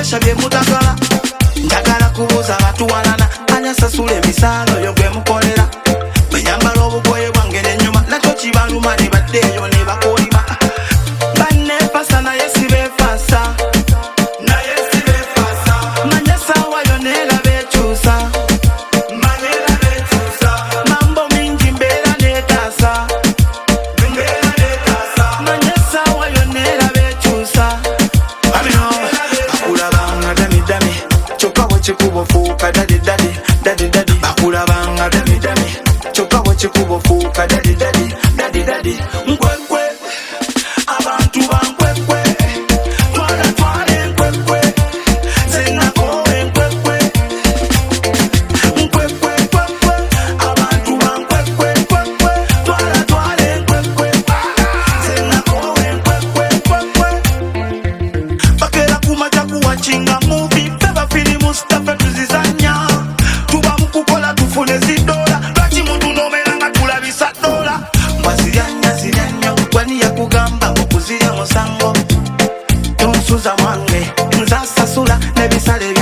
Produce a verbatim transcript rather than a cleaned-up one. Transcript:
bye mutagala njagala kubuuza batuwalana anya sasula emisalo yo gwe mukolera bwe nyambala obugoye bwange n'ennyuma nakyo kibaluma ne baddeeyo ne bakolima banneefasa naye sibeefasa naye sibeefasa manya saawa yo neeraba ekyusa manya eraba ekyusa mambo mingi mbeera neetaasa mbeera neetaasa manya saawa yo neeraba ekyusa bakulabanga dami dami kyokka bwe kikuba ofuuka dadi dadi dadi dadi bakulabanga dami dami kyokka bwe kikuba ofuuka dadi dadi dadi dadi nkwekwe abantu bankwekwe twala twala enkwekwe zenakowe enkwekwe nkwekwe kwekwe abantu bankwekwe kwekwe twala twala enkwekwe zenakowe enkwekwe kwekwe bakera kumaja kuwachinga movie beba filimu stafe tuzizanya tuba mukukola tufune zidola lwaki muntu nomeranga tulabisa dola mbaziranya ziranya gwani yakugamba okuzirya musango tonsuza mwange nzasasula nebisale